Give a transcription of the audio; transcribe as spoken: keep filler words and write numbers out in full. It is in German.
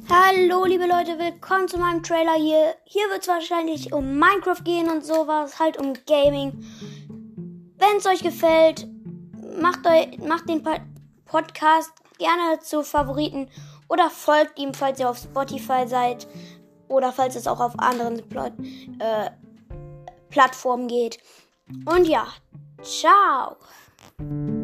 Hallo liebe Leute, willkommen zu meinem Trailer hier. Hier wird es wahrscheinlich um Minecraft gehen und sowas, halt um Gaming. Wenn es euch gefällt, macht, euch, macht den Podcast gerne zu Favoriten oder folgt ihm, falls ihr auf Spotify seid oder falls es auch auf anderen Plot, äh, Plattformen geht. Und ja, ciao!